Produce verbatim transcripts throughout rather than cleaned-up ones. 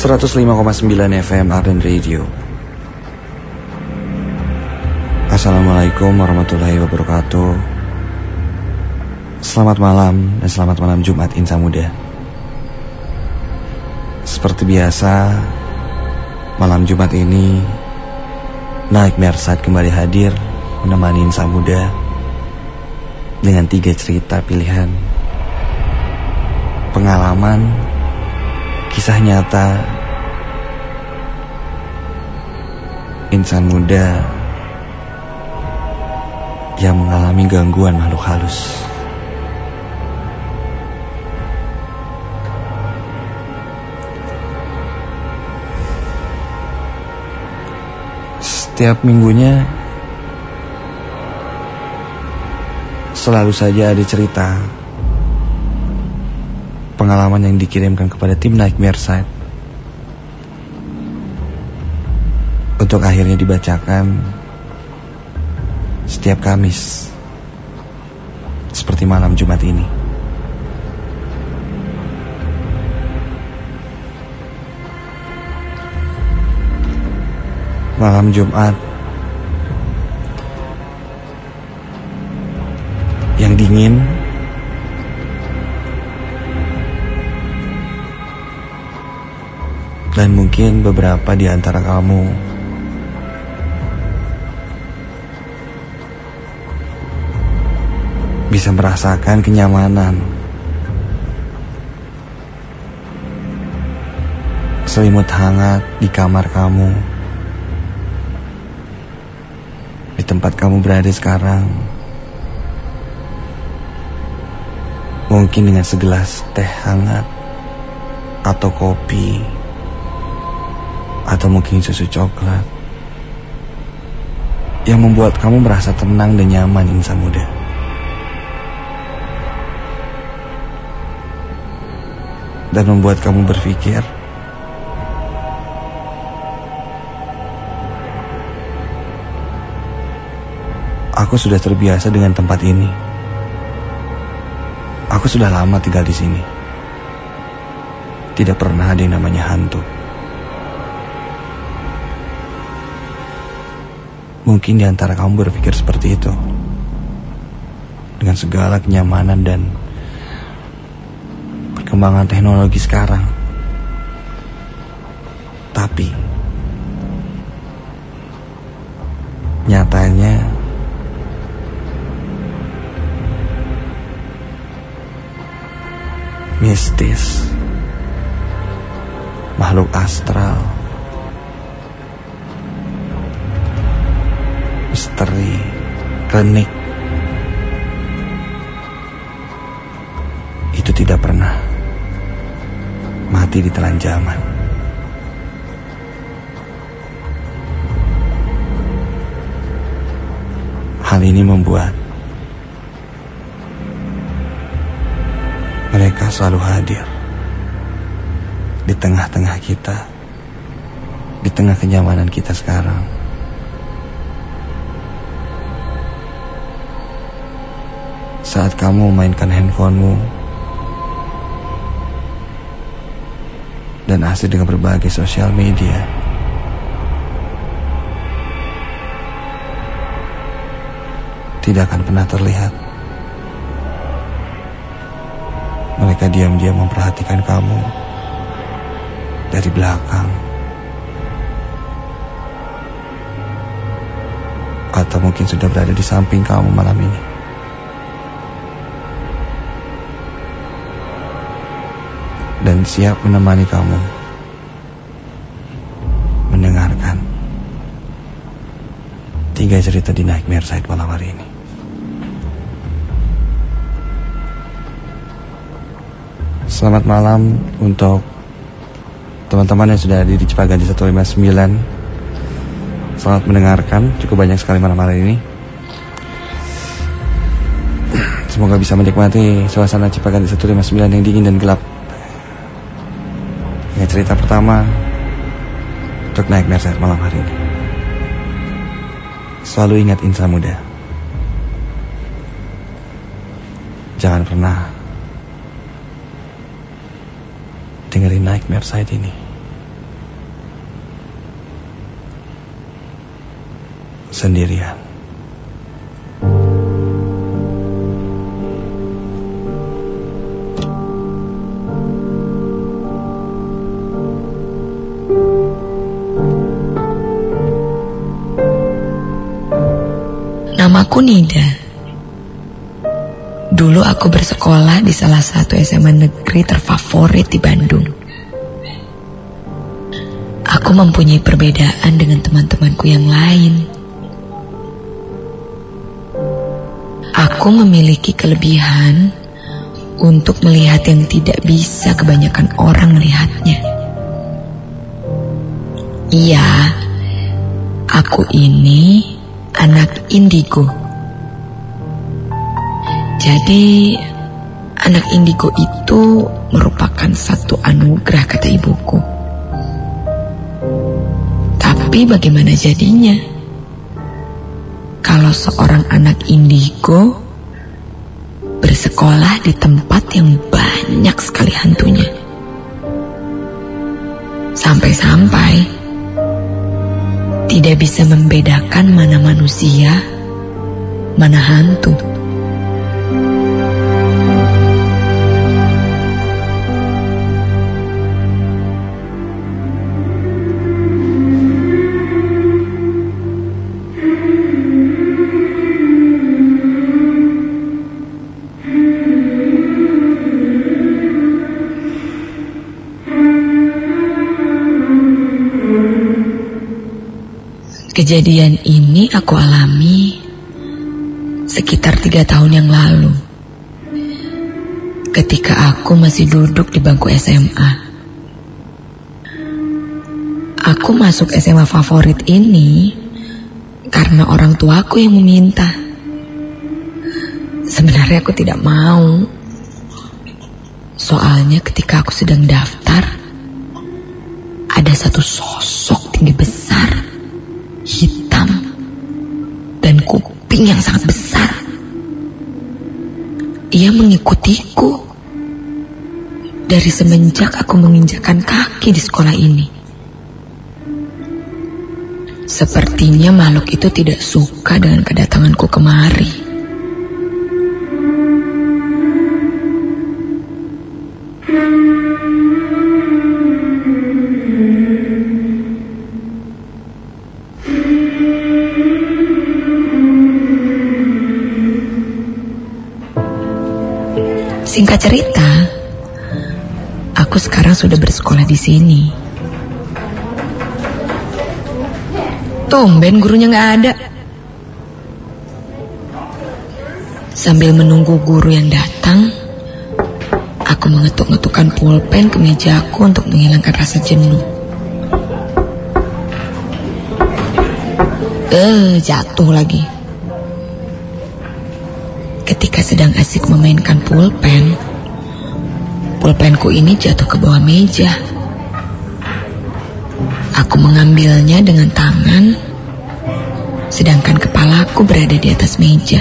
seratus lima koma sembilan F M Arden Radio. Assalamualaikum warahmatullahi wabarakatuh. Selamat malam dan selamat malam Jumat Insa Muda. Seperti biasa, malam Jumat ini Nightmare Side kembali hadir menemani Insa Muda dengan tiga cerita pilihan, pengalaman, kisah nyata insan muda yang mengalami gangguan makhluk halus. Setiap minggunya selalu saja ada cerita, pengalaman yang dikirimkan kepada tim Nightmare Side untuk akhirnya dibacakan setiap Kamis seperti malam Jumat ini. Malam Jumat yang dingin, dan mungkin beberapa di antara kamu bisa merasakan kenyamanan selimut hangat di kamar kamu, di tempat kamu berada sekarang, mungkin dengan segelas teh hangat atau kopi atau mungkin susu coklat yang membuat kamu merasa tenang dan nyaman insan muda. Dan membuat kamu berpikir aku sudah terbiasa dengan tempat ini. Aku sudah lama tinggal di sini. Tidak pernah ada yang namanya hantu. Mungkin di antara kamu berpikir seperti itu, dengan segala kenyamanan dan perkembangan teknologi sekarang. Tapi nyatanya mistis, makhluk astral, misteri, klinik itu tidak pernah mati di telan zaman. Hal ini membuat mereka selalu hadir di tengah-tengah kita, di tengah kenyamanan kita sekarang. Saat kamu memainkan handphonemu dan asik dengan berbagai sosial media, tidak akan pernah terlihat mereka diam-diam memperhatikan kamu dari belakang, atau mungkin sudah berada di samping kamu malam ini. Dan siap menemani kamu mendengarkan tiga cerita di Nightmare Side malam hari ini. Selamat malam untuk teman-teman yang sudah hadir di Cipaganti seratus lima puluh sembilan. Selamat mendengarkan, cukup banyak sekali malam hari ini. Semoga bisa menikmati suasana Cipaganti seratus lima puluh sembilan yang dingin dan gelap. Ini cerita pertama untuk Nightmare Side malam hari ini. Selalu ingat insan muda, jangan pernah dengerin Nightmare Side ini sendirian. Namaku Nida. Dulu aku bersekolah di salah satu S M A negeri terfavorit di Bandung. Aku mempunyai perbedaan dengan teman-temanku yang lain. Aku memiliki kelebihan untuk melihat yang tidak bisa kebanyakan orang melihatnya. Iya, aku ini anak indigo. Jadi anak indigo itu merupakan satu anugerah, kata ibuku. Tapi bagaimana jadinya kalau seorang anak indigo bersekolah di tempat yang banyak sekali hantunya? Sampai-sampai tidak bisa membedakan mana manusia, mana hantu. Kejadian ini aku alami sekitar tiga tahun yang lalu, ketika aku masih duduk di bangku S M A. Aku masuk S M A favorit ini karena orang tuaku yang meminta. Sebenarnya aku tidak mau. Soalnya ketika aku sedang daftar, ada satu sosok tinggi besar, hitam, dan kuping yang sangat besar. Ia mengikutiku dari semenjak aku menginjakkan kaki di sekolah ini. Sepertinya makhluk itu tidak suka dengan kedatanganku kemari. Singkat cerita, aku sekarang sudah bersekolah di sini. Tumben gurunya nggak ada. Sambil menunggu guru yang datang, aku mengetuk-ngetukkan pulpen ke mejaku untuk menghilangkan rasa jenuh. Eh, jatuh lagi. Ketika sedang asik memainkan pulpen, pulpenku ini jatuh ke bawah meja. Aku mengambilnya dengan tangan, sedangkan kepalaku berada di atas meja.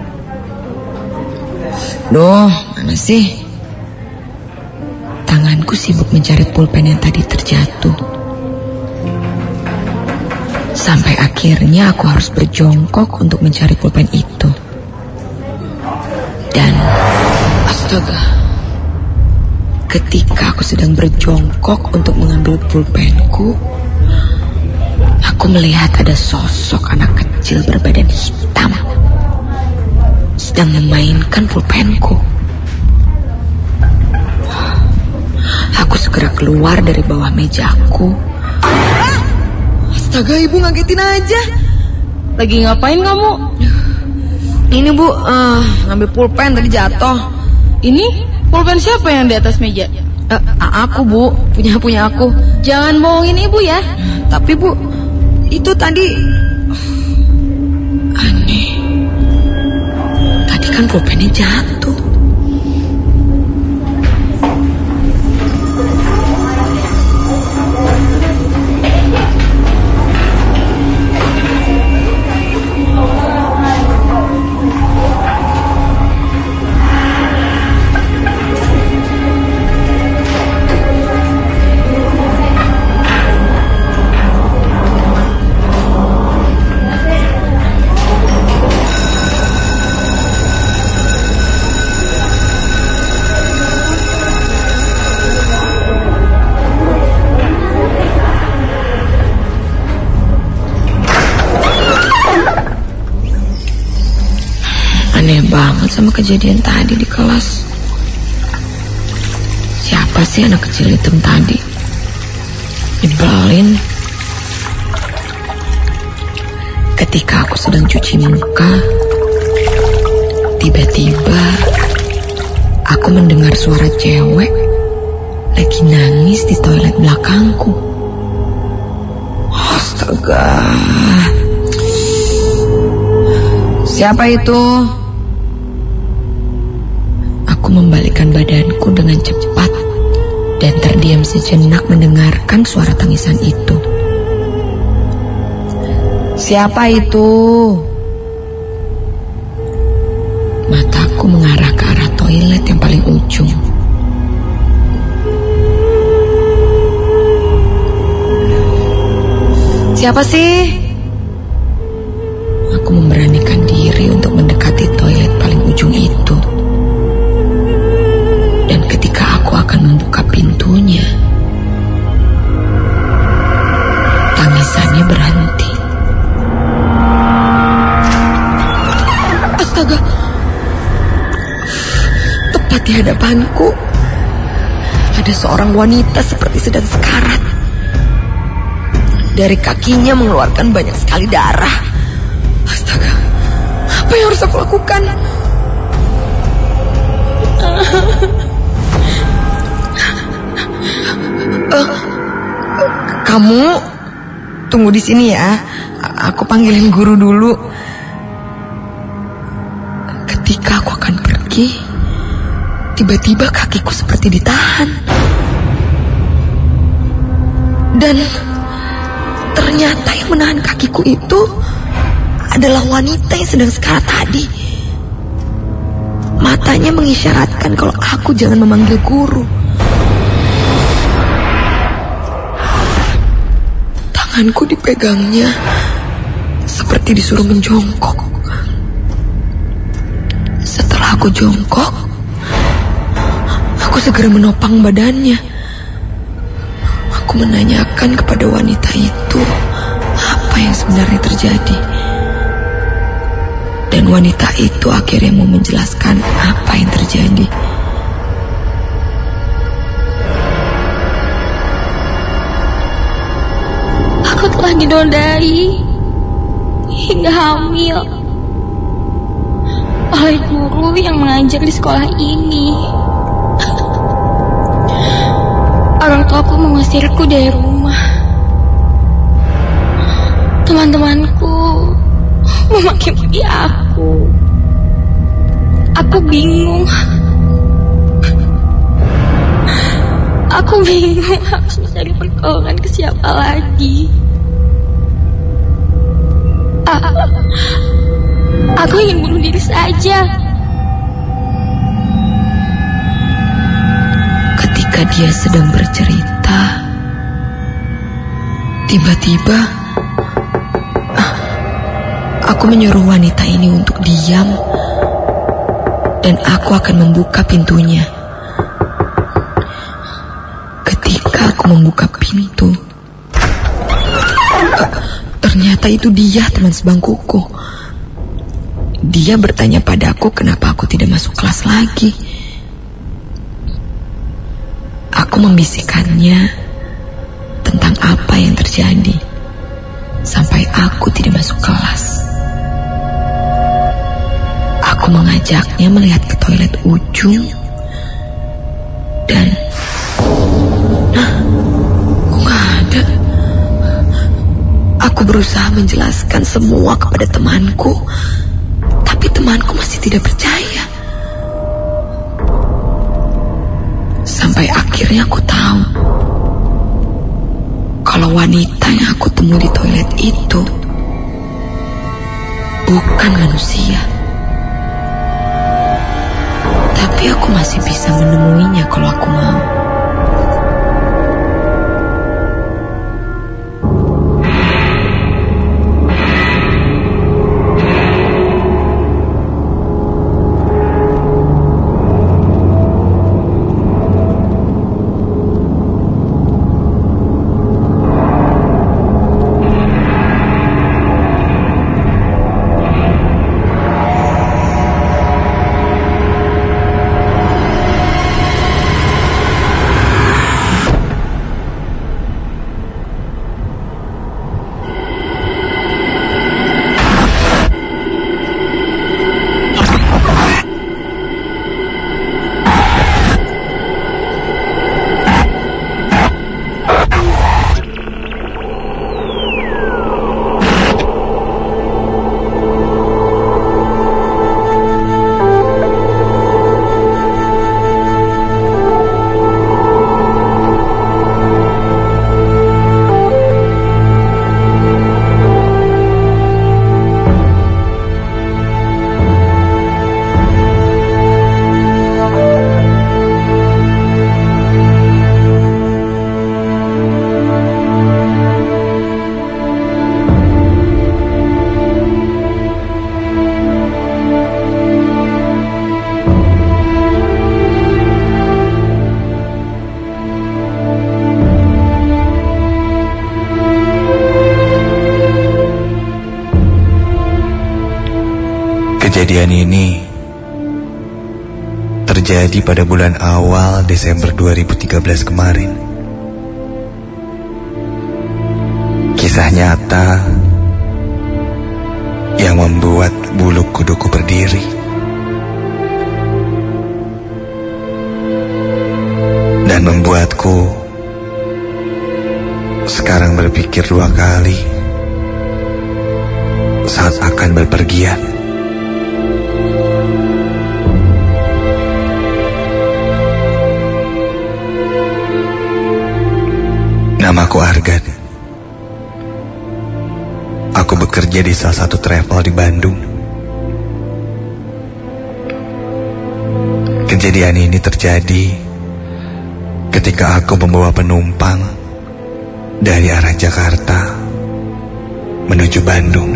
Duh, mana sih? Tanganku sibuk mencari pulpen yang tadi terjatuh. Sampai akhirnya aku harus berjongkok untuk mencari pulpen itu. Dan astaga, ketika aku sedang berjongkok untuk mengambil pulpenku, aku melihat ada sosok anak kecil berbadan hitam sedang memainkan pulpenku. Aku segera keluar dari bawah mejaku. Astaga, ibu ngagetin aja. Lagi ngapain kamu? Ini bu, uh, ngambil pulpen tadi jatuh. Ini pulpen siapa yang di atas meja? Uh, aku bu, punya punya aku. Jangan bohongin ibu ya. Tapi bu, itu tadi aneh. Tadi kan pulpennya jatuh. sama kejadian tadi di kelas. Siapa sih anak kecil hitam tadi? Nyebelin. Ketika aku sedang cuci muka, tiba-tiba aku mendengar suara cewek lagi nangis di toilet belakangku. Astaga. Siapa itu? Aku membalikkan badanku dengan cepat dan terdiam sejenak mendengarkan suara tangisan itu. Siapa itu? Mataku mengarah ke arah toilet yang paling ujung. Siapa sih? Aku memberanikan diri untuk mendekati toilet paling ujung itu. Dan ketika aku akan membuka pintunya, tangisannya berhenti. Astaga! Tepat di hadapanku ada seorang wanita seperti sedang sekarat. Dari kakinya mengeluarkan banyak sekali darah. Astaga, apa yang harus aku lakukan? Uh, kamu tunggu di sini ya. Aku panggilin guru dulu. Ketika aku akan pergi, tiba-tiba kakiku seperti ditahan. Dan ternyata yang menahan kakiku itu adalah wanita yang sedang sekarat tadi. Matanya mengisyaratkan kalau aku jangan memanggil guru. Tanganku dipegangnya seperti disuruh menjongkok. Setelah aku jongkok, aku segera menopang badannya. Aku menanyakan kepada wanita itu apa yang sebenarnya terjadi. Dan wanita itu akhirnya mau menjelaskan apa yang terjadi. Aku telah dinodai hingga hamil oleh guru yang mengajar di sekolah ini. Orang tuaku mengusirku dari rumah. Teman-temanku memaki-maki aku. Aku bingung. Aku bingung harus mencari pertolongan ke siapa lagi. Aku, aku ingin bunuh diri saja. Ketika dia sedang bercerita, tiba-tiba aku menyuruh wanita ini untuk diam, dan aku akan membuka pintunya. Ketika aku membuka pintu, ternyata itu dia, teman sebangkuku. Dia bertanya padaku kenapa aku tidak masuk kelas lagi. Aku membisikkannya tentang apa yang terjadi sampai aku tidak masuk kelas. Aku mengajaknya melihat ke toilet ujung dan nah, kok gak ada. Aku berusaha menjelaskan semua kepada temanku, tapi temanku masih tidak percaya. Sampai akhirnya aku tahu kalau wanita yang aku temui di toilet itu bukan manusia. Tapi aku masih bisa menemuinya kalau aku mau. Kejadian ini terjadi pada bulan awal Desember dua ribu tiga belas kemarin. Kisah nyata yang membuat bulu kuduku berdiri. Dan membuatku sekarang berpikir dua kali saat akan berpergian. Namaku Argan. Aku bekerja di salah satu travel di Bandung. Kejadian ini terjadi ketika aku membawa penumpang dari arah Jakarta menuju Bandung.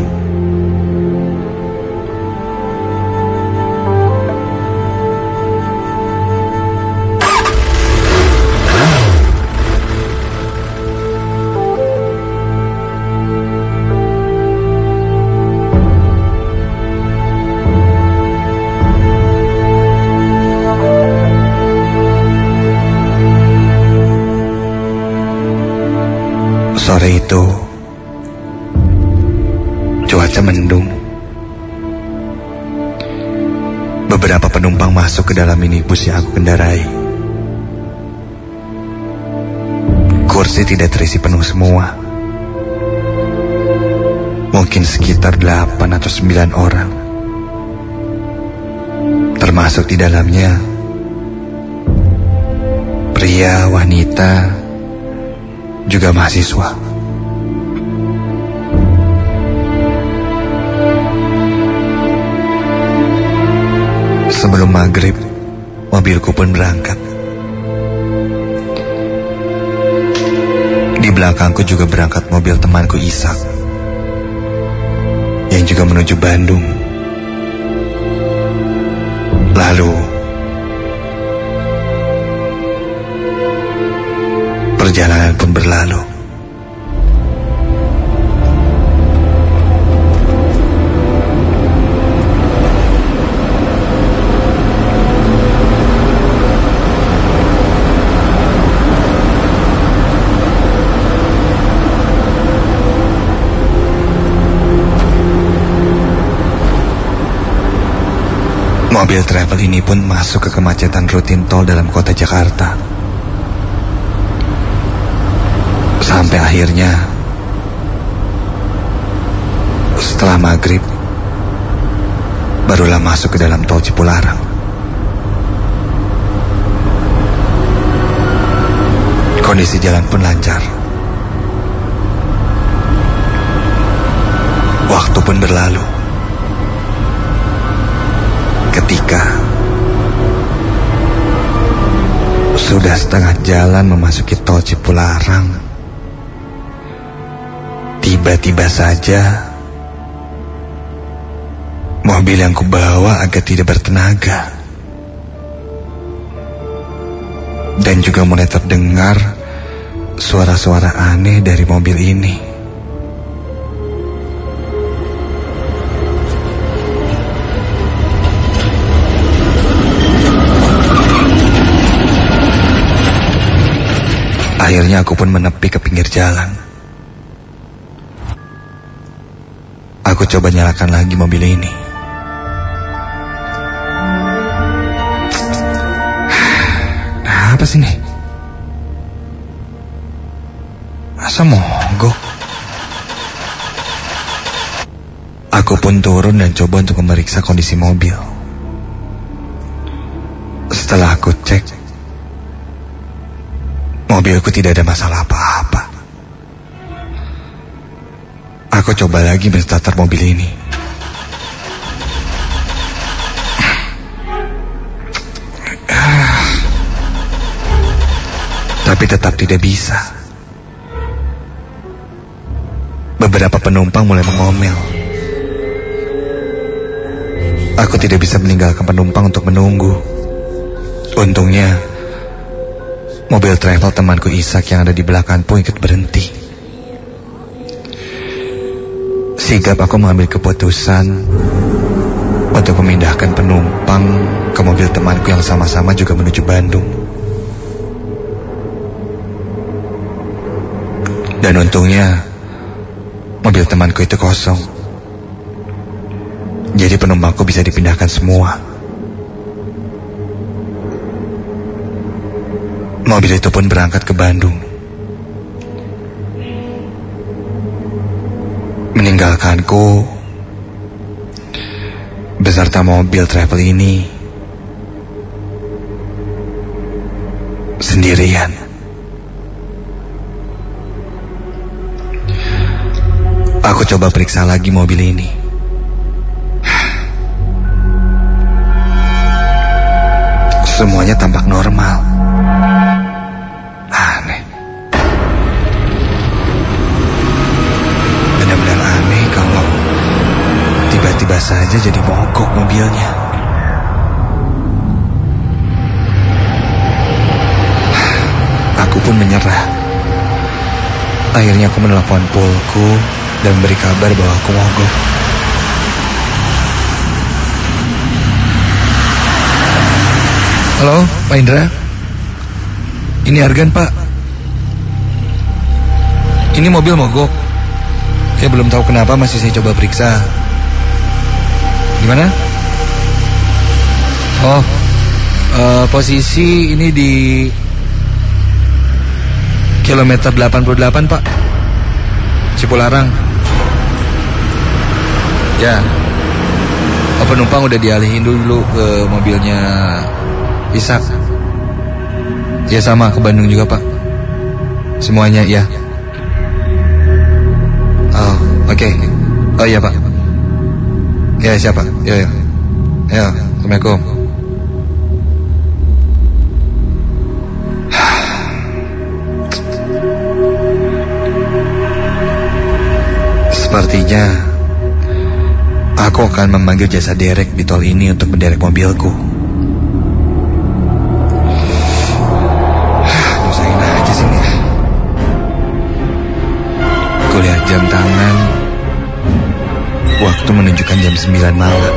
Sore itu, cuaca mendung. Beberapa penumpang masuk ke dalam minibus yang aku kendarai. Kursi tidak terisi penuh semua. Mungkin sekitar delapan atau sembilan orang. Termasuk di dalamnya pria, wanita, juga mahasiswa. Sebelum maghrib, mobilku pun berangkat. Di belakangku juga berangkat mobil temanku Ishak, yang juga menuju Bandung. Lalu perjalanan pun berlalu. Mobil travel ini pun masuk ke kemacetan rutin tol dalam kota Jakarta. Sampai akhirnya setelah maghrib barulah masuk ke dalam tol Cipularang. Kondisi jalan pun lancar. Waktu pun berlalu. Ketika sudah setengah jalan memasuki tol Cipularang, tiba-tiba saja mobil yang kubawa agak tidak bertenaga. Dan juga mulai terdengar suara-suara aneh dari mobil ini. Akhirnya aku pun menepi ke pinggir jalan. Aku coba nyalakan lagi mobil ini. Nah, apa sih nih? Masa mogok? Aku pun turun dan coba untuk memeriksa kondisi mobil. Setelah aku cek, mobilku tidak ada masalah apa-apa. Aku coba lagi menstarter mobil ini. Tapi tetap tidak bisa. Beberapa penumpang mulai mengomel. Aku tidak bisa meninggalkan penumpang untuk menunggu. Untungnya mobil travel temanku Ishak yang ada di belakangku ikut berhenti. Sigap aku mengambil keputusan untuk memindahkan penumpang ke mobil temanku yang sama-sama juga menuju Bandung. Dan untungnya mobil temanku itu kosong. Jadi penumpangku bisa dipindahkan semua. Mobil itu pun berangkat ke Bandung, meninggalkanku beserta mobil travel ini sendirian. Aku coba periksa lagi mobil ini. Semuanya tampak normal. Aneh. Benar-benar aneh kalau tiba-tiba saja jadi mogok mobilnya. Aku pun menyerah. Akhirnya aku menelpon pulku dan beri kabar bahwa aku mogok. Halo, Pak Indra. Ini Argan, Pak. Ini mobil mogok. Saya belum tahu kenapa, masih saya coba periksa. Gimana? Oh, uh, posisi ini di kilometer delapan puluh delapan, Pak. Cipularang. Ya. Oh, penumpang udah dialihin dulu ke mobilnya Ishak. Ya, sama ke Bandung juga, Pak. Semuanya, ya. Oh, oke. Okay. Oh iya, Pak. Ya, siapa? Ya, ya. Ya, Assalamualaikum. Sepertinya aku akan memanggil jasa derek di tol ini untuk menderek mobilku. Nusain aja sini. Aku lihat jam tangan. Waktu menunjukkan jam sembilan malam.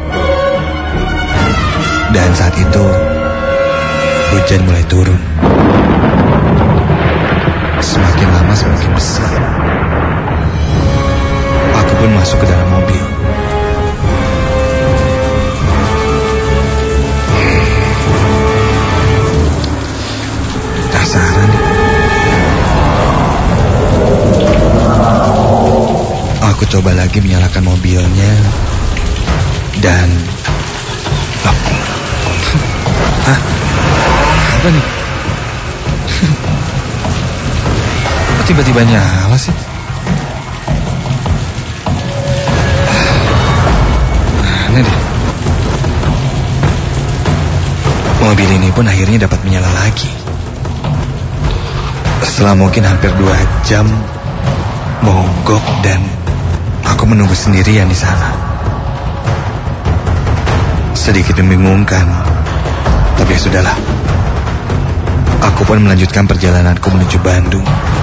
Dan saat itu hujan mulai turun. Semakin lama semakin besar. Aku pun masuk ke dalam mobil. Penasaran. Aku coba lagi menyalakan mobilnya. Dan loh. Hah? Apa nih? Kok tiba-tiba nyala sih? Aneh deh. Mobil ini pun akhirnya dapat menyala lagi. Setelah mungkin hampir dua jam mogok dan aku menunggu sendirian di sana. Sedikit membingungkan, tapi ya sudahlah. Aku pun melanjutkan perjalananku menuju Bandung.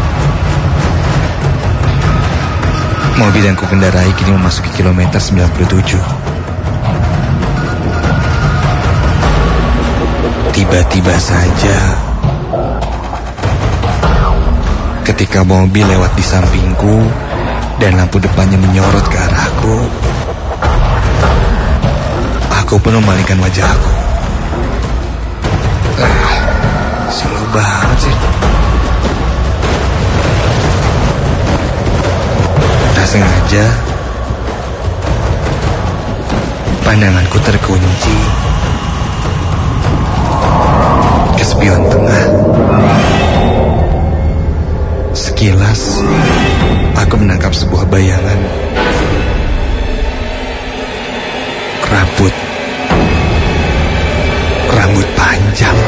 Mobil yang kukendarai kini memasuki kilometer sembilan puluh tujuh. Tiba-tiba saja, ketika mobil lewat di sampingku dan lampu depannya menyorot ke arahku, aku pun memalingkan wajahku. Ah, slow banget sih. Tak sengaja, pandanganku terkunci ke spion tengah. Sekilas, aku menangkap sebuah bayangan. Rambut. Rambut panjang.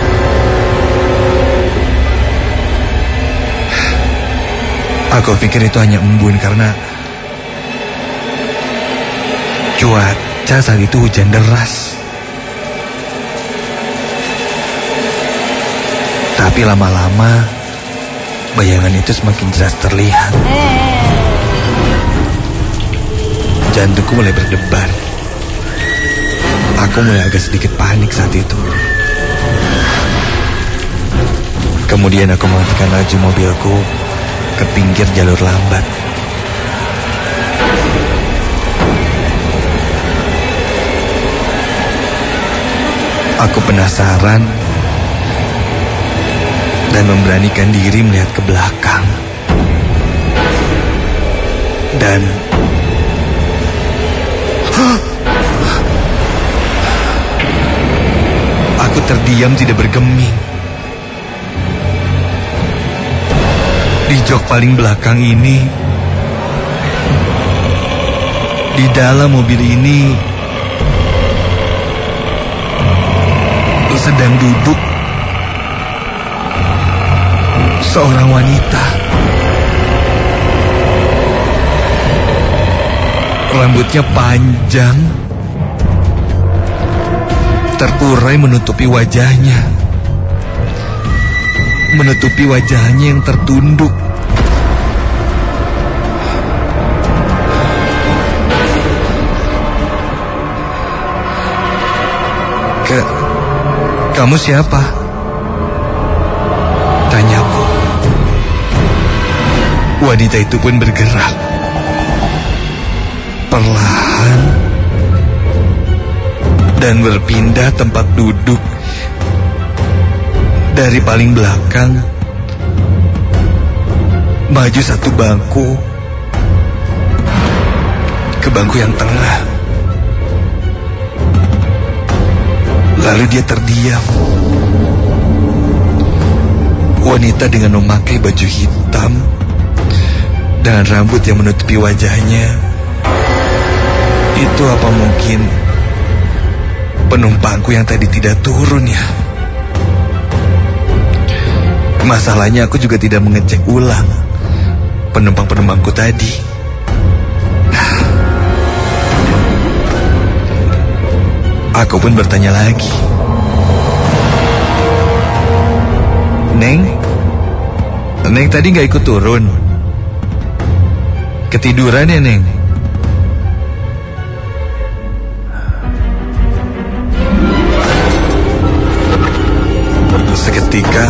Aku pikir itu hanya embun karena cuaca saat itu hujan deras. Tapi lama-lama bayangan itu semakin jelas terlihat. Jantungku mulai berdebar. Aku mulai agak sedikit panik saat itu. Kemudian aku menghentikan laju mobilku ke pinggir jalur lambat. Aku penasaran dan memberanikan diri melihat ke belakang. Dan aku terdiam tidak bergeming. Di jok paling belakang ini, di dalam mobil ini, sedang duduk seorang wanita. Rambutnya panjang, terurai menutupi wajahnya. Menutupi wajahnya yang tertunduk. Ke, kamu siapa? Tanyaku. Wanita itu pun bergerak. Perlahan dan berpindah tempat duduk dari paling belakang maju satu bangku ke bangku yang tengah. Lalu dia terdiam. Wanita dengan memakai baju hitam dan rambut yang menutupi wajahnya. Itu apa mungkin penumpangku yang tadi tidak turun ya? Masalahnya aku juga tidak mengecek ulang penumpang-penumpangku tadi. Aku pun bertanya lagi. Neng? Neng tadi gak ikut turun? Ketiduran ya, Neng? Seketika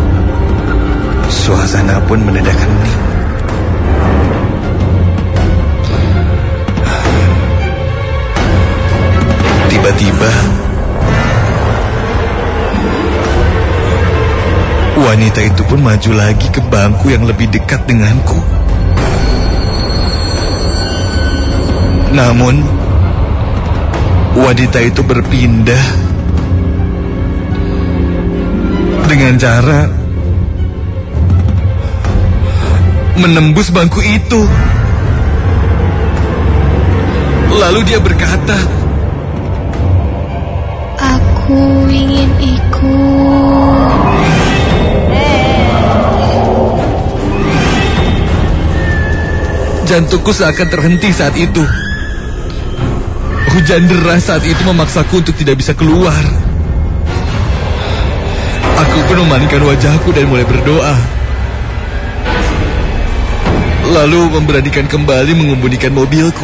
suasana pun mendadak hening. Tiba-tiba wanita itu pun maju lagi ke bangku yang lebih dekat denganku. Namun wanita itu berpindah dengan cara menembus bangku itu. Lalu dia berkata, "Aku ingin ikut." Jantungku seakan terhenti saat itu. Hujan deras saat itu memaksaku untuk tidak bisa keluar. Aku pun memalingkan wajahku dan mulai berdoa. Lalu memberanikan kembali mengemudikan mobilku.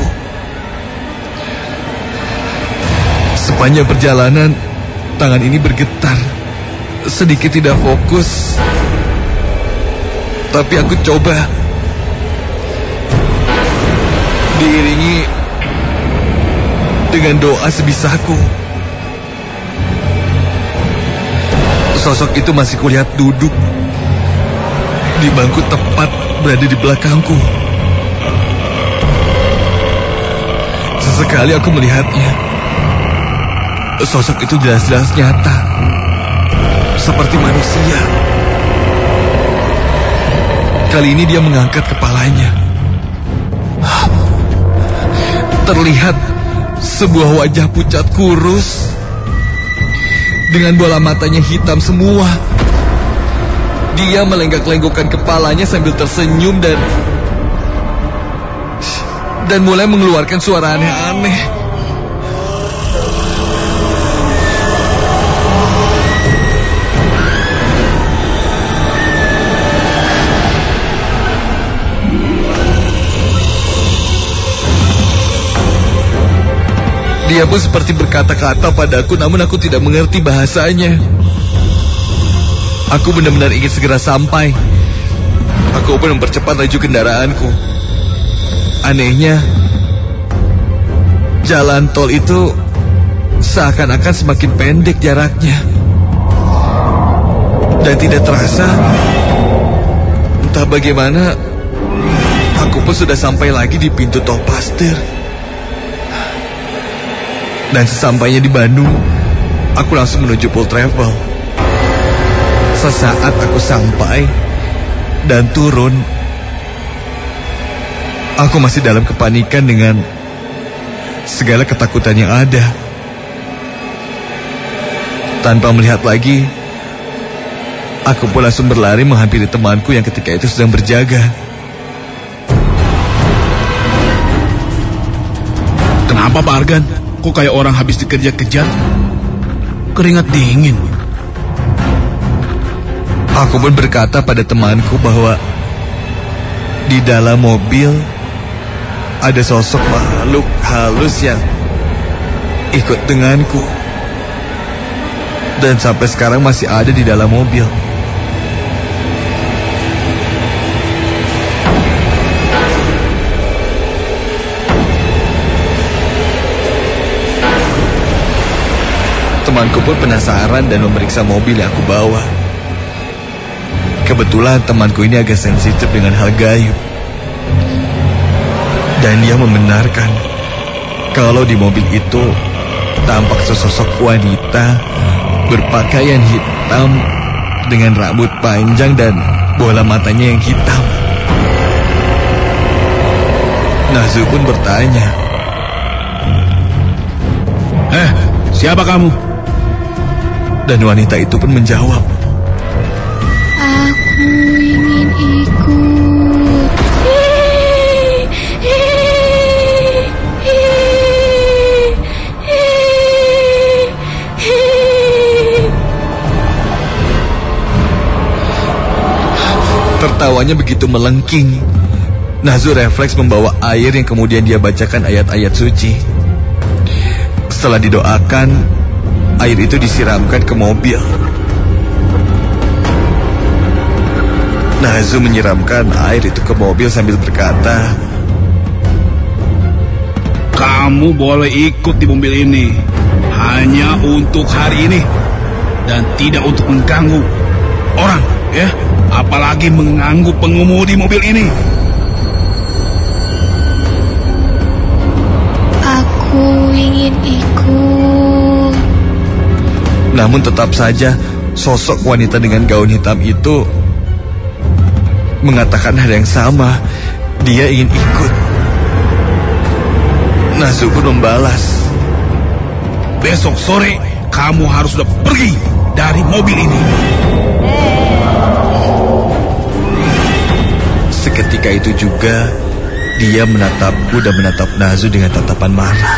Sepanjang perjalanan, tangan ini bergetar. Sedikit tidak fokus. Tapi aku coba. Diiringi dengan doa sebisaku. Sosok itu masih kulihat duduk di bangku tepat berada di belakangku. Sesekali aku melihatnya. Sosok itu jelas-jelas nyata, seperti manusia. Kali ini dia mengangkat kepalanya. Terlihat sebuah wajah pucat kurus dengan bola matanya hitam semua. Dia melenggak-lenggokkan kepalanya sambil tersenyum dan dan mulai mengeluarkan suara aneh-aneh. Dia pun seperti berkata-kata padaku, namun aku tidak mengerti bahasanya. Aku benar-benar ingin segera sampai. Aku pun mempercepat laju kendaraanku. Anehnya, jalan tol itu seakan-akan semakin pendek jaraknya. Dan tidak terasa, entah bagaimana, aku pun sudah sampai lagi di pintu tol Pasteur. Dan sesampainya di Bandung, aku langsung menuju Full Travel. Sesaat aku sampai dan turun, aku masih dalam kepanikan dengan segala ketakutan yang ada. Tanpa melihat lagi, aku pun langsung berlari menghampiri temanku yang ketika itu sedang berjaga. Kenapa Pak Argan? Kok kayak orang habis dikejar-kejar? Keringat dingin. Aku pun berkata pada temanku bahwa di dalam mobil ada sosok makhluk halus yang ikut denganku. Dan sampai sekarang masih ada di dalam mobil. Temanku pun penasaran dan memeriksa mobil yang aku bawa. Kebetulan temanku ini agak sensitif dengan hal gaib. Dan dia membenarkan kalau di mobil itu tampak sesosok wanita berpakaian hitam dengan rambut panjang dan bola matanya yang hitam. Nazu pun bertanya, "Eh, siapa kamu?" Dan wanita itu pun menjawab, "Aku ingin ikut." Tertawanya begitu melengking. Nazu refleks membawa air yang kemudian dia bacakan ayat-ayat suci. Setelah didoakan, air itu disiramkan ke mobil. Nazu menyiramkan air itu ke mobil sambil berkata, "Kamu boleh ikut di mobil ini hanya untuk hari ini dan tidak untuk mengganggu orang, ya, apalagi mengganggu pengemudi mobil ini." Aku ingin ikut. Namun tetap saja sosok wanita dengan gaun hitam itu mengatakan hal yang sama. Dia ingin ikut. Nazu pun membalas, "Besok sore kamu harus sudah pergi dari mobil ini." Seketika itu juga dia menatapku dan menatap Nazu dengan tatapan marah.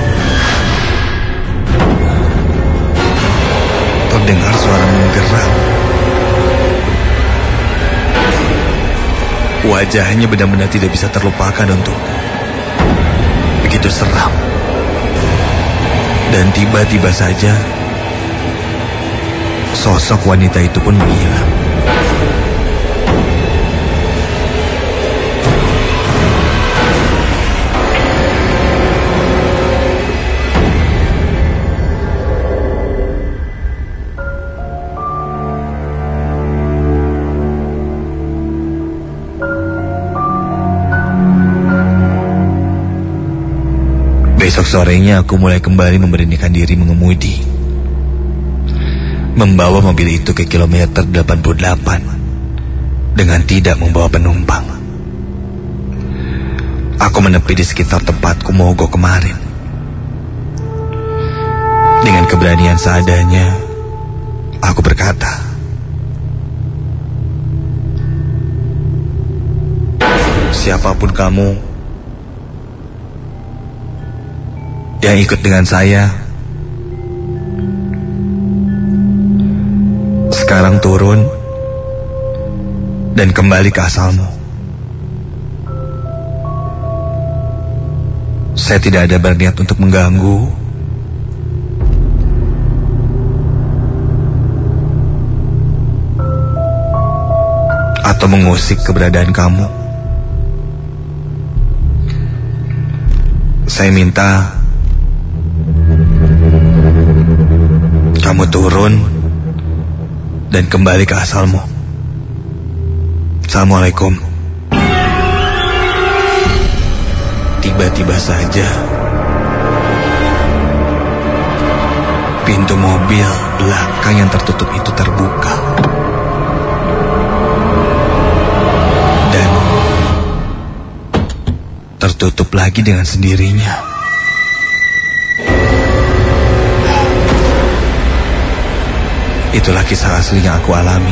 Terdengar suara menggeram. Wajahnya benar-benar tidak bisa terlupakan untukku. Begitu seram. Dan tiba-tiba saja sosok wanita itu pun menghilang. Besok sorenya aku mulai kembali memberanikan diri mengemudi. Membawa mobil itu ke kilometer delapan puluh delapan dengan tidak membawa penumpang. Aku menepi di sekitar tempatku mogok kemarin. Dengan keberanian seadanya, aku berkata, "Siapapun kamu yang ikut dengan saya, sekarang turun dan kembali ke asalmu. Saya tidak ada berniat untuk mengganggu atau mengusik keberadaan kamu. Saya minta kamu turun dan kembali ke asalmu. Assalamualaikum. Tiba-tiba saja pintu mobil belakang yang tertutup itu terbuka. Dan tertutup lagi dengan sendirinya. Itulah kisah asli yang aku alami,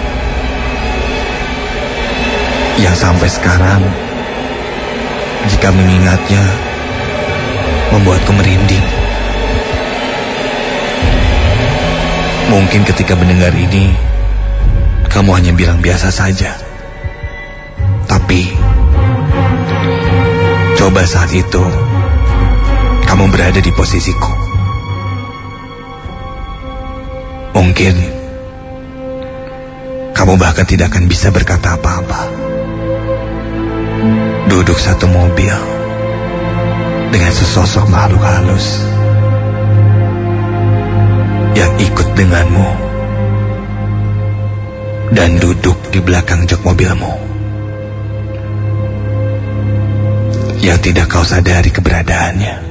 yang sampai sekarang jika mengingatnya membuatku merinding. Mungkin ketika mendengar ini kamu hanya bilang biasa saja. Tapi coba saat itu kamu berada di posisiku. Mungkin kamu bahkan tidak akan bisa berkata apa-apa. Duduk satu mobil dengan sesosok makhluk halus yang ikut denganmu dan duduk di belakang jok mobilmu, yang tidak kau sadari keberadaannya.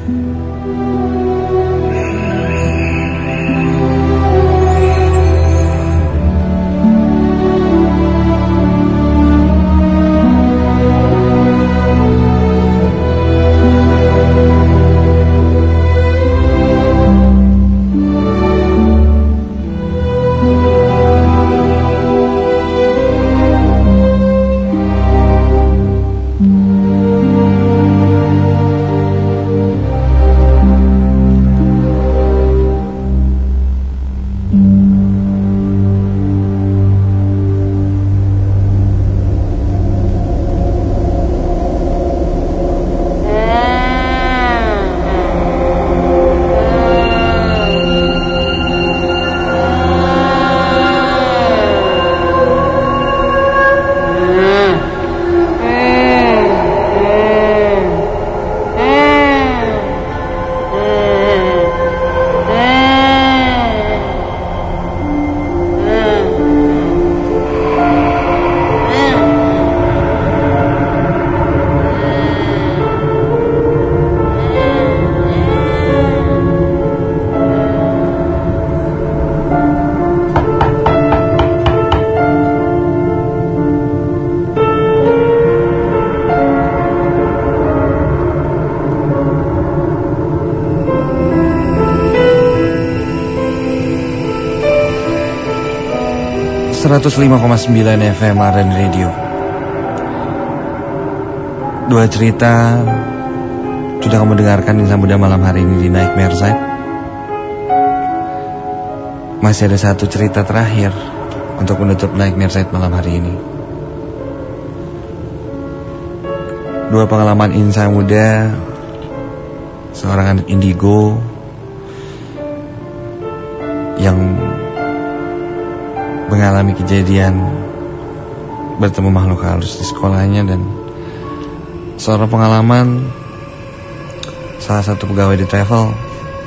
seratus lima koma sembilan F M Aren Radio. Dua cerita sudah kamu dengarkan di Samudra malam hari ini di Nightmare Side. Masih ada satu cerita terakhir untuk menutup Nightmare Side malam hari ini. Dua pengalaman insan muda, seorang anak indigo yang mengalami kejadian bertemu makhluk halus di sekolahnya, dan seorang pengalaman salah satu pegawai di travel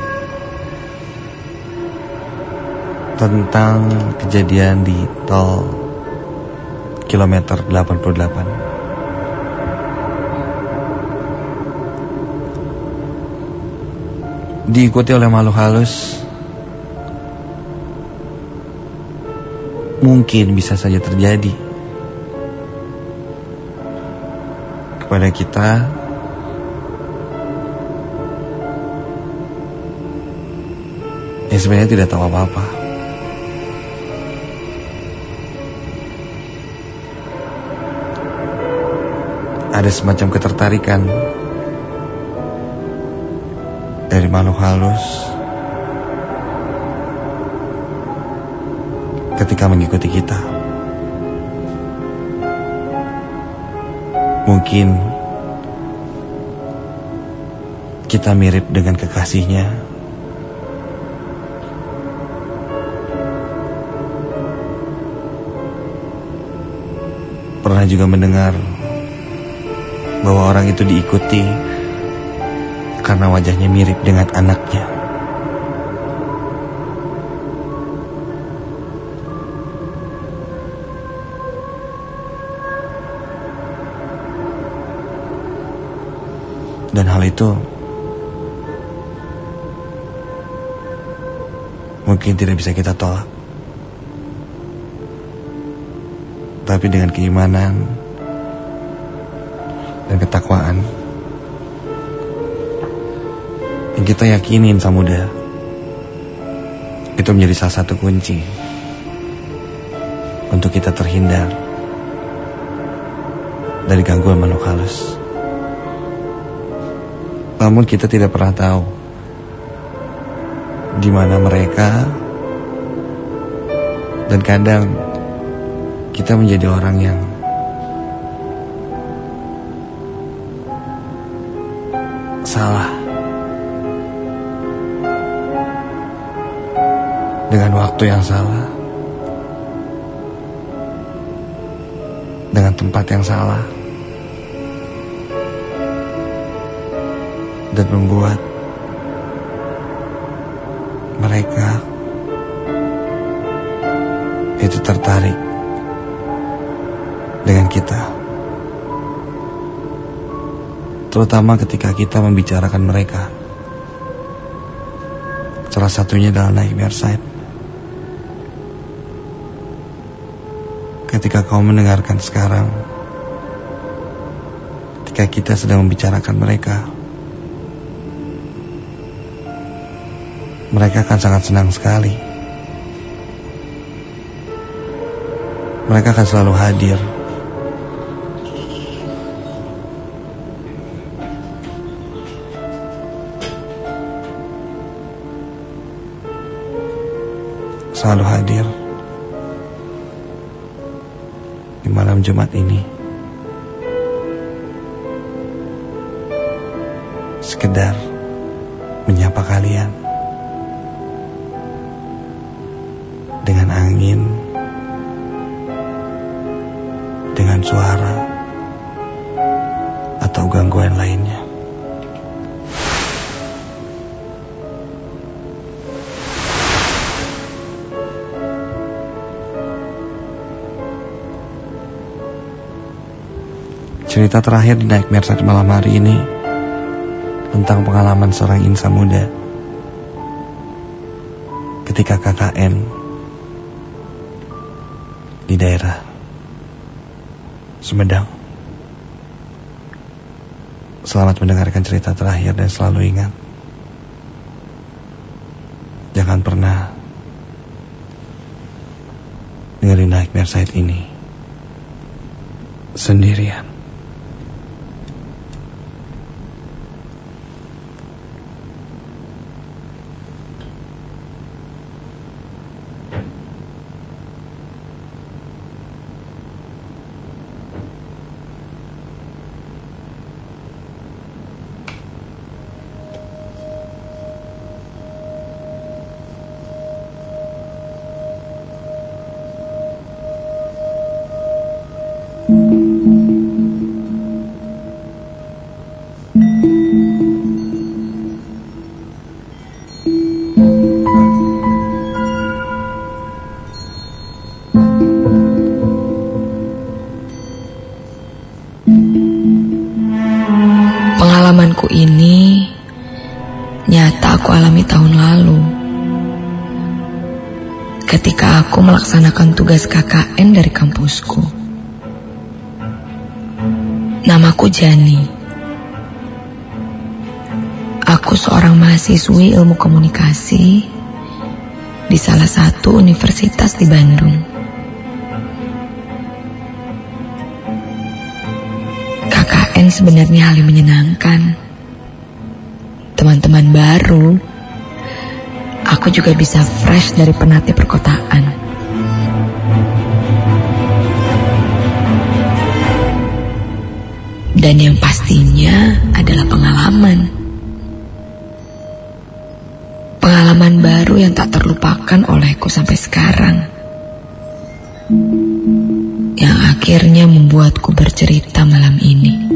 tentang kejadian di tol kilometer delapan puluh delapan. Diikuti oleh makhluk halus, mungkin bisa saja terjadi kepada kita yang sebenarnya tidak tahu apa-apa. Ada semacam ketertarikan dari makhluk halus ketika mengikuti kita. Mungkin kita mirip dengan kekasihnya, pernah juga mendengar bahwa orang itu diikuti karena wajahnya mirip dengan anaknya. Dan hal itu mungkin tidak bisa kita tolak. Tapi dengan keimanan dan ketakwaan yang kita yakinin Samuda, itu menjadi salah satu kunci untuk kita terhindar dari gangguan makhluk halus. Namun kita tidak pernah tahu di mana mereka, dan kadang kita menjadi orang yang salah dengan waktu yang salah, dengan tempat yang salah, dan membuat mereka itu tertarik dengan kita, terutama ketika kita membicarakan mereka. Salah satunya adalah Nightmare Side. Ketika kau mendengarkan sekarang, ketika kita sedang membicarakan mereka, mereka akan sangat senang sekali. Mereka akan selalu hadir. Selalu hadir di malam Jumat ini, sekedar menyapa kalian dengan angin, dengan suara, atau gangguan lainnya. Cerita terakhir di Nightmare Side malam hari ini tentang pengalaman seorang insan muda ketika K K N di daerah Sumedang. Selamat mendengarkan cerita terakhir dan selalu ingat, jangan pernah dengerin Nightmare Side ini sendirian. Pengalamanku ini nyata aku alami tahun lalu ketika aku melaksanakan tugas K K N dari kampusku. Namaku Jani. Aku seorang mahasiswi ilmu komunikasi di salah satu universitas di Bandung. K K N sebenarnya hal yang menyenangkan. Teman-teman baru. Aku juga bisa fresh dari penatnya perkotaan. Dan yang pastinya adalah pengalaman. Pengalaman baru yang tak terlupakan olehku sampai sekarang. Yang akhirnya membuatku bercerita malam ini.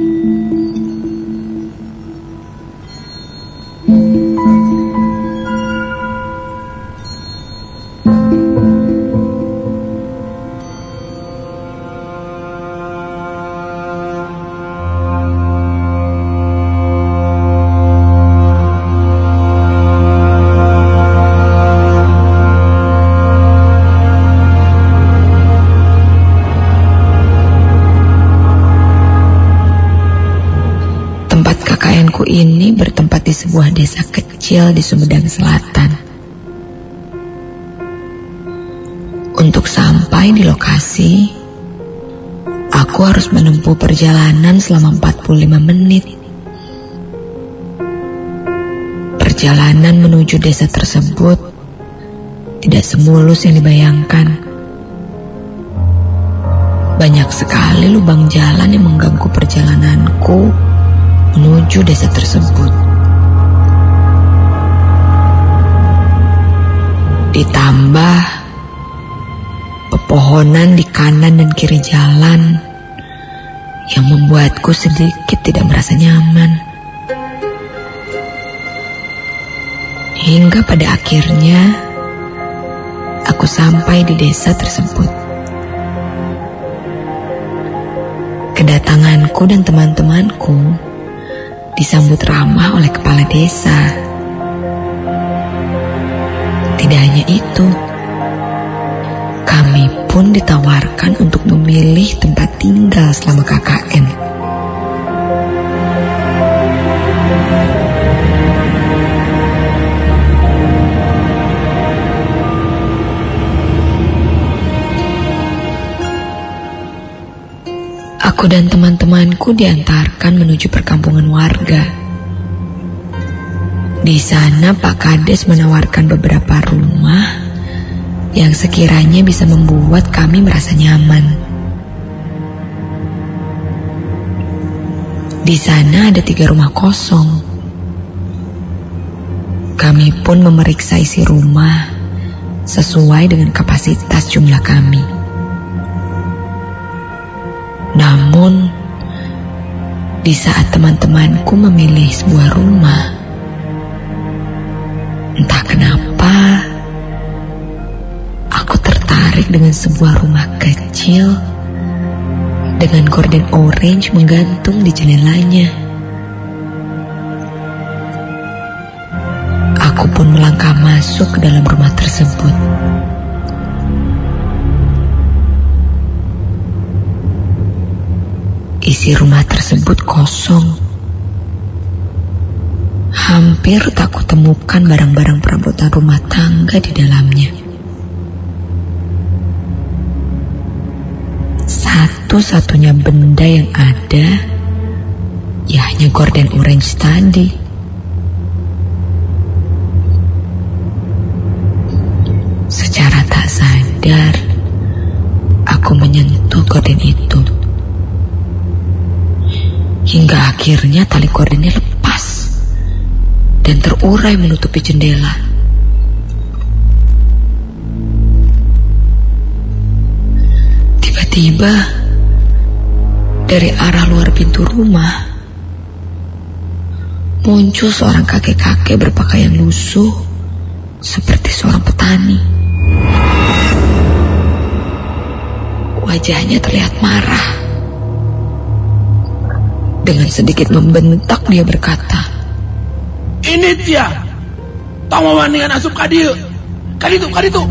Ini bertempat di sebuah desa kecil di Sumedang Selatan. Untuk sampai di lokasi, aku harus menempuh perjalanan selama empat puluh lima menit. Perjalanan menuju desa tersebut tidak semulus yang dibayangkan. Banyak sekali lubang jalan yang mengganggu perjalananku menuju desa tersebut. Ditambah pepohonan di kanan dan kiri jalan yang membuatku sedikit tidak merasa nyaman. Hingga pada akhirnya aku sampai di desa tersebut. Kedatanganku dan teman-temanku disambut ramah oleh kepala desa. Tidak hanya itu, kami pun ditawarkan untuk memilih tempat tinggal selama K K N. Aku dan teman-temanku diantarkan menuju perkampungan warga. Di sana Pak Kades menawarkan beberapa rumah yang sekiranya bisa membuat kami merasa nyaman. Di sana ada tiga rumah kosong. Kami pun memeriksa isi rumah sesuai dengan kapasitas jumlah kami. Namun, di saat teman-temanku memilih sebuah rumah, entah kenapa, aku tertarik dengan sebuah rumah kecil dengan gorden orange menggantung di jendelanya. Aku pun melangkah masuk ke dalam rumah tersebut. Isi rumah tersebut kosong. Hampir tak kutemukan barang-barang perabotan rumah tangga di dalamnya. Satu-satunya benda yang ada, ya hanya gorden orange tadi. Secara tak sadar, aku menyentuh gorden itu. Hingga akhirnya tali gordennya lepas dan terurai menutupi jendela. Tiba-tiba dari arah luar pintu rumah muncul seorang kakek-kakek berpakaian lusuh seperti seorang petani. Wajahnya terlihat marah. Dengan sedikit membentak dia berkata, "Ini dia, tong mawandingan asup kadieu, kaditu, kaditu."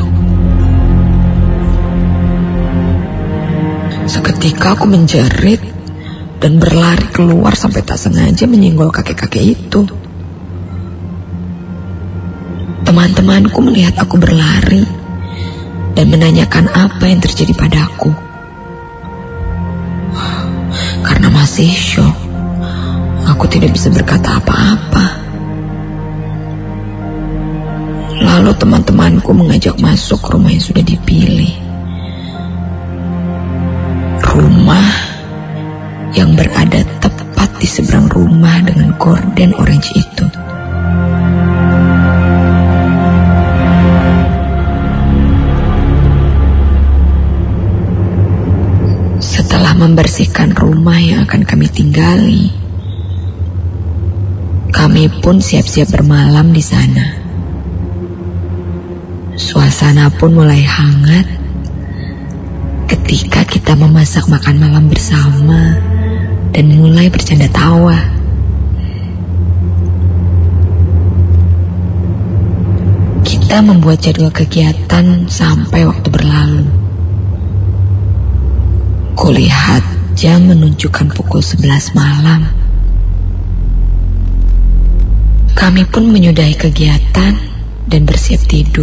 Seketika aku menjerit dan berlari keluar sampai tak sengaja menyinggol kakek-kakek itu. Teman-temanku melihat aku berlari dan menanyakan apa yang terjadi padaku. Karena masih syok, aku tidak bisa berkata apa-apa. Lalu teman-temanku mengajak masuk rumah yang sudah dipilih. Rumah yang berada tepat di seberang rumah dengan gorden orange itu. membersihkan rumah yang akan kami tinggali. Kami pun siap-siap bermalam di sana. Suasana pun mulai hangat ketika kita memasak makan malam bersama dan mulai bercanda tawa. Kita membuat jadwal kegiatan sampai waktu berlalu. Kulihat jam menunjukkan pukul sebelas malam. Kami pun menyudahi kegiatan dan bersiap tidur.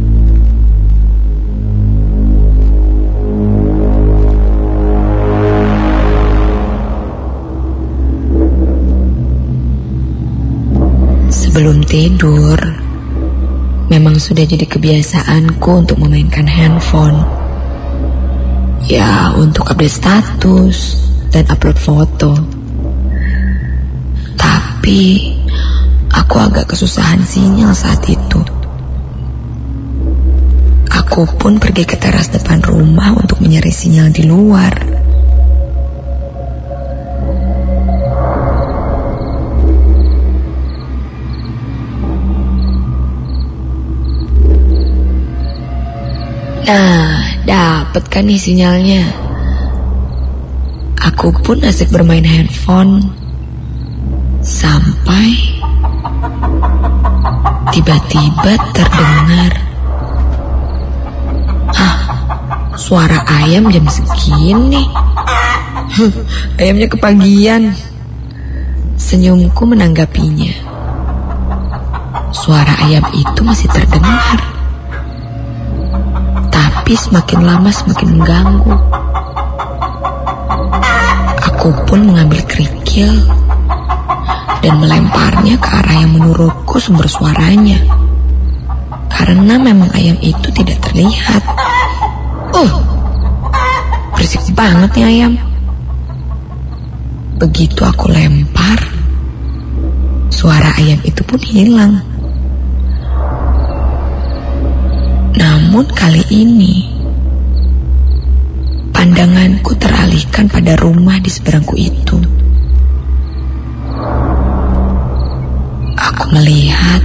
Sebelum tidur, memang sudah jadi kebiasaanku untuk memainkan handphone. Ya, untuk update status dan upload foto. Tapi aku agak kesusahan sinyal saat itu. Aku pun pergi ke teras depan rumah untuk mencari sinyal di luar. Nah, dapet kan nih sinyalnya. Aku pun asik bermain handphone sampai tiba-tiba terdengar, ah, suara ayam jam segini. Huh, ayamnya kepagian. Senyumku menanggapinya. Suara ayam itu masih terdengar. Tapi semakin lama semakin mengganggu. Aku pun mengambil kerikil dan melemparnya ke arah yang menurutku sumber suaranya. Karena memang ayam itu tidak terlihat. Uh, berisik banget nih ayam. Begitu aku lempar, suara ayam itu pun hilang. Namun kali ini pandanganku teralihkan pada rumah di seberangku itu. Aku melihat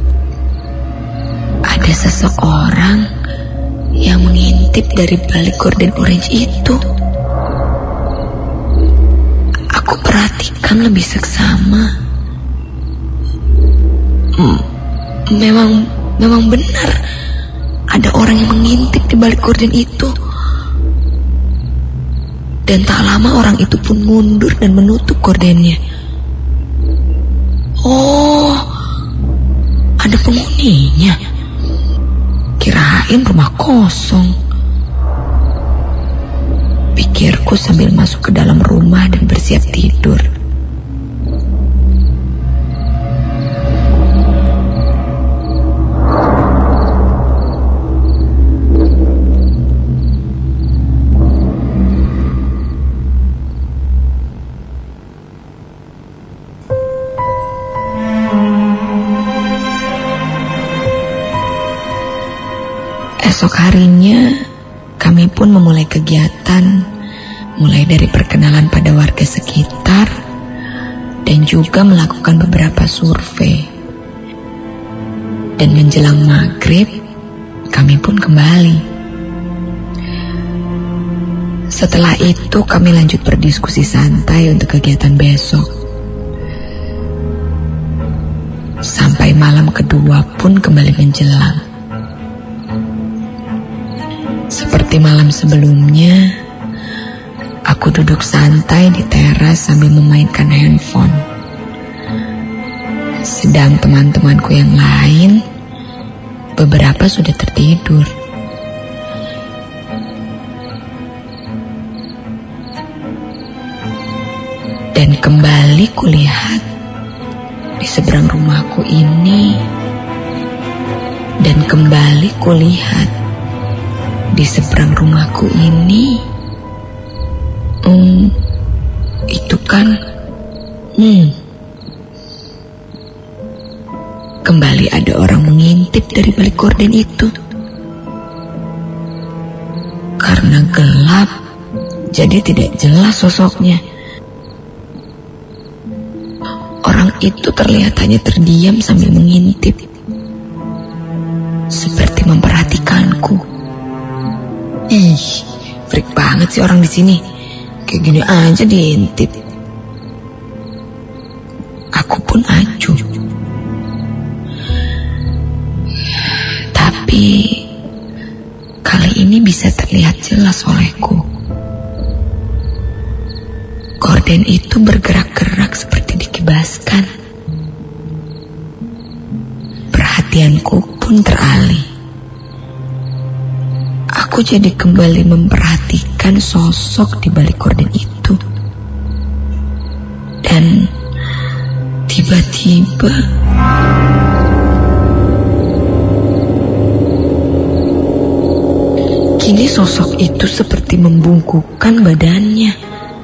ada seseorang yang mengintip dari balik gorden orange itu. Aku perhatikan lebih seksama. Hmm, memang memang benar. Ada orang yang mengintip di balik gorden itu. Dan tak lama orang itu pun mundur dan menutup gordennya. Oh, ada penghuninya. Kirain rumah kosong. Pikirku sambil masuk ke dalam rumah dan bersiap tidur. Esok harinya, kami pun memulai kegiatan, mulai dari perkenalan pada warga sekitar, dan juga melakukan beberapa survei. Dan menjelang maghrib, kami pun kembali. Setelah itu, kami lanjut berdiskusi santai untuk kegiatan besok. Sampai malam kedua pun kembali menjelang. Seperti malam sebelumnya, aku duduk santai di teras sambil memainkan handphone. Sedang teman-temanku yang lain, beberapa sudah tertidur. Dan kembali kulihat di seberang rumahku ini, dan kembali kulihat di seberang rumahku ini, hmm, itu kan, hmm, kembali ada orang mengintip dari balik gorden itu. Karena gelap, jadi tidak jelas sosoknya. Orang itu terlihat hanya terdiam sambil mengintip, seperti memperhatikanku. Ih, freak banget sih orang di sini. Kayak gini aja diintip. Aku pun acuh. Tapi kali ini bisa terlihat jelas olehku. Gorden itu bergerak-gerak seperti dikibaskan. Perhatianku pun teralih. Aku jadi kembali memperhatikan sosok di balik gorden itu. Dan tiba-tiba kini sosok itu seperti membungkukkan badannya.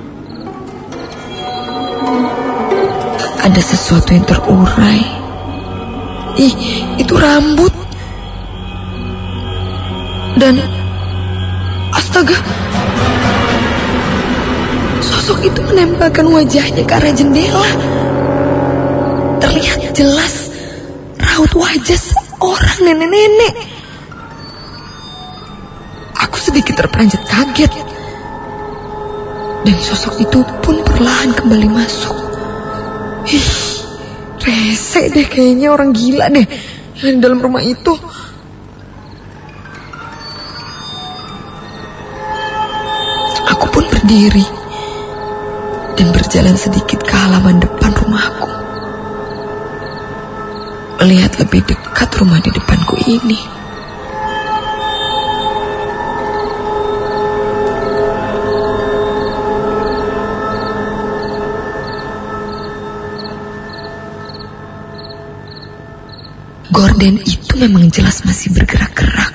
Ada sesuatu yang terurai. Ih, itu rambut. Dan astaga, sosok itu menempelkan wajahnya ke arah jendela. Terlihat jelas raut wajah seorang nenek-nenek. Aku sedikit terperanjat kaget. Dan sosok itu pun perlahan kembali masuk. Ih, rese deh kayaknya, orang gila deh yang di dalam rumah itu. Aku pun berdiri dan berjalan sedikit ke halaman depan rumahku, melihat lebih dekat rumah di depanku ini. Gorden itu memang jelas masih bergerak-gerak.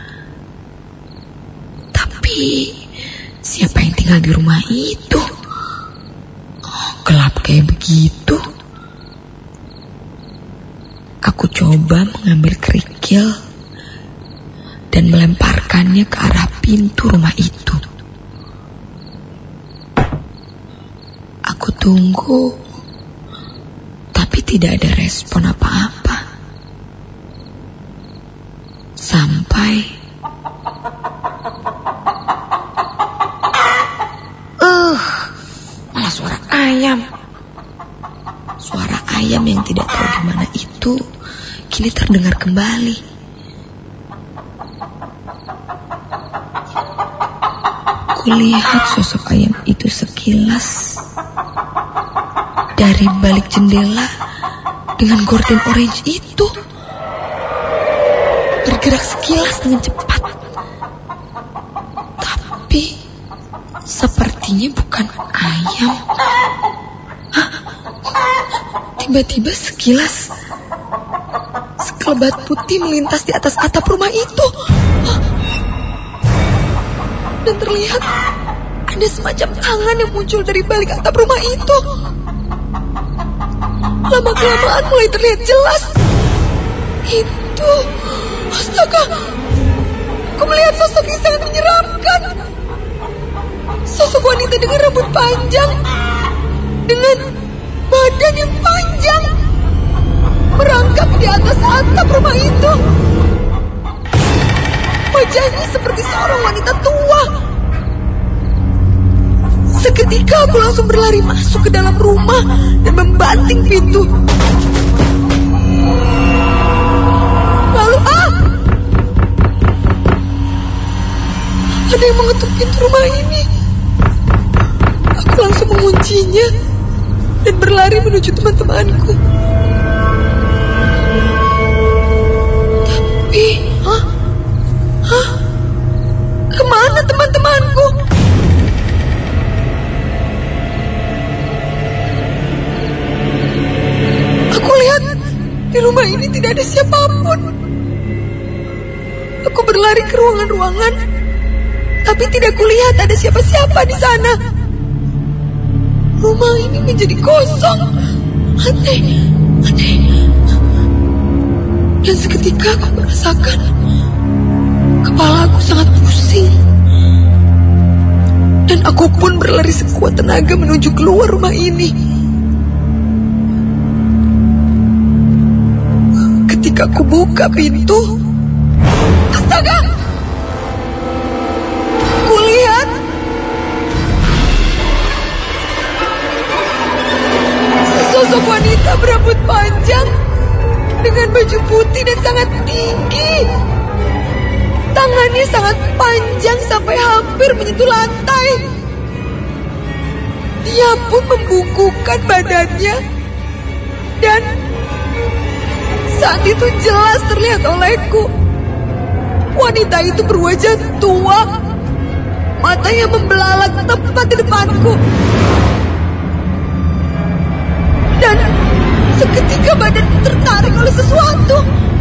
Tapi siapa yang tinggal di rumah itu? Oh, gelap kayak begitu. Aku coba mengambil kerikil dan melemparkannya ke arah pintu rumah itu. Aku tunggu, tapi tidak ada respon apa-apa. Sampai uh, malah suara ayam. Suara ayam yang tidak tahu di mana itu kini terdengar kembali. Kulihat sosok ayam itu sekilas dari balik jendela dengan gorden orange itu. Bergerak sekilas dengan cepat. Tapi sepertinya bukan ayam. Hah? Tiba-tiba sekilas sekelebat putih melintas di atas atap rumah itu. Hah? Dan terlihat ada semacam tangan yang muncul dari balik atap rumah itu. Lama-kelamaan mulai terlihat jelas. Itu, astaga, aku melihat sosok yang sangat menyeramkan. Sosok wanita dengan rambut panjang, dengan badan yang panjang, merangkak di atas atap rumah itu. Wajahnya seperti seorang wanita tua. Seketika aku langsung berlari masuk ke dalam rumah dan membanting pintu. Lalu ah, ada yang mengetuk pintu rumah ini. Aku langsung menguncinya dan berlari menuju teman-temanku. Tapi, hah? Hah? Kemana teman-temanku? Aku lihat di rumah ini tidak ada siapapun. Aku berlari ke ruangan-ruangan, tapi tidak kulihat ada siapa-siapa di sana. Rumah ini menjadi kosong. Aneh, aneh. Dan seketika aku merasakan kepala aku sangat pusing. Dan aku Aku pun berlari sekuat tenaga menuju keluar rumah ini. Ketika aku buka pintu, astaga! Kulihat sosok wanita berambut panjang dengan baju putih dan sangat tinggi. Tangannya sangat panjang sampai hampir menyentuh lantai. Dia pun membungkukkan badannya. Dan saat itu jelas terlihat olehku. Wanita itu berwajah tua. Matanya membelalak tepat di depanku. Dan seketika badanku tertarik oleh sesuatu.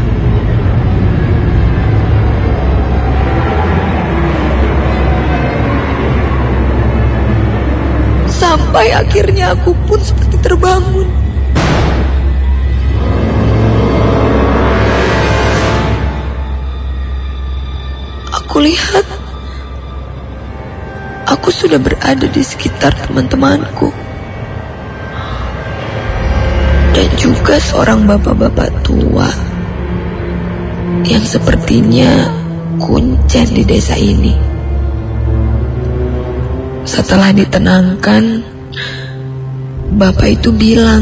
Sampai akhirnya aku pun seperti terbangun. Aku lihat aku sudah berada di sekitar teman-temanku. Dan juga seorang bapak-bapak tua yang sepertinya kuncen di desa ini. Setelah ditenangkan, bapak itu bilang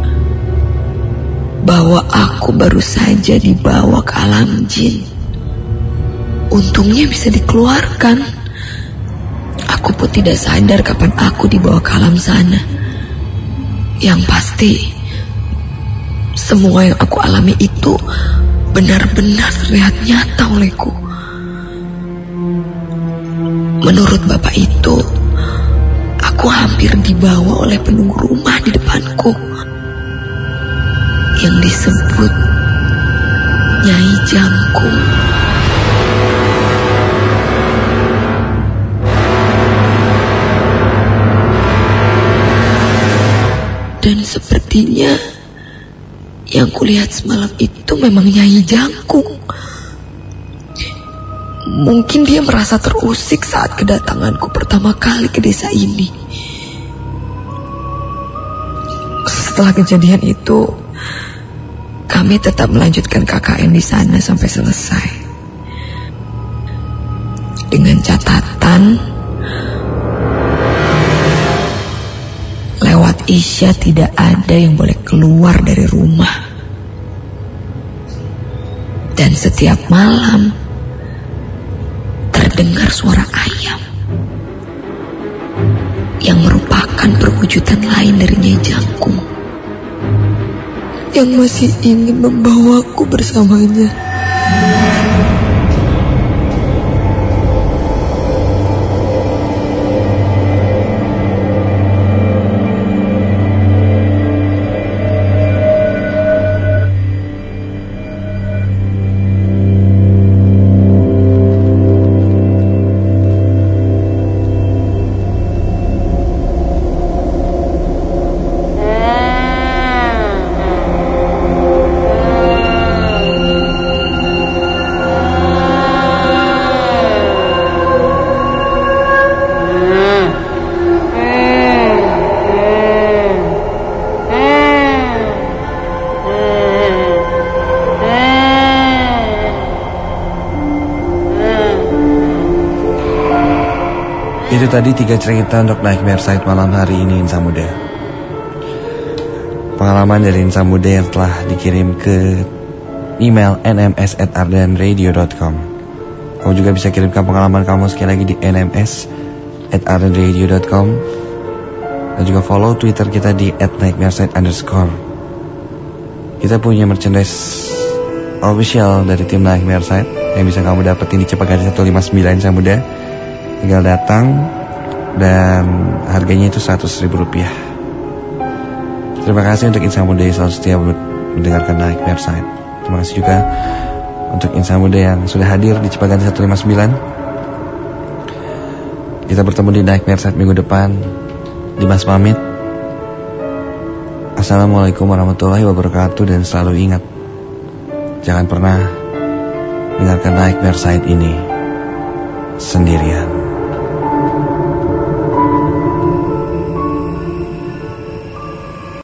bahwa aku baru saja dibawa ke alam jin. Untungnya bisa dikeluarkan. Aku pun tidak sadar kapan aku dibawa ke alam sana. Yang pasti, semua yang aku alami itu benar-benar terlihat nyata olehku. Menurut bapak itu, aku hampir dibawa oleh penunggu rumah di depanku yang disebut Nyai Jangkung. Dan sepertinya yang kulihat semalam itu memang Nyai Jangkung. Mungkin dia merasa terusik saat kedatanganku pertama kali ke desa ini. Setelah kejadian itu, kami tetap melanjutkan K K N di sana sampai selesai. Dengan catatan, lewat Isya tidak ada yang boleh keluar dari rumah. Dan setiap malam terdengar suara ayam yang merupakan perwujudan lain dari Nyai Jangkung yang masih ingin membawaku bersamanya. Itu tadi tiga cerita untuk Nightmare Side malam hari ini, Insan Muda. Pengalaman dari Insan Muda yang telah dikirim ke email n m s at ardan radio dot com. Kamu juga bisa kirimkan pengalaman kamu sekali lagi di n m s at ardan radio dot com. Dan juga follow Twitter kita di at nightmare side underscore. Kita punya merchandise official dari tim Nightmare Side yang bisa kamu dapetin di Cepagadi seratus lima puluh sembilan, Insan Muda. Tinggal datang dan harganya itu seratus ribu rupiah. Terima kasih untuk Insan Muda yang selalu setia mendengarkan Nightmare Side. Terima kasih juga untuk Insan Muda yang sudah hadir di Cepagadi seratus lima puluh sembilan. Kita bertemu di Nightmare Side minggu depan. Dimas pamit. Assalamualaikum warahmatullahi wabarakatuh. Dan selalu ingat, jangan pernah dengarkan Nightmare Side ini sendirian.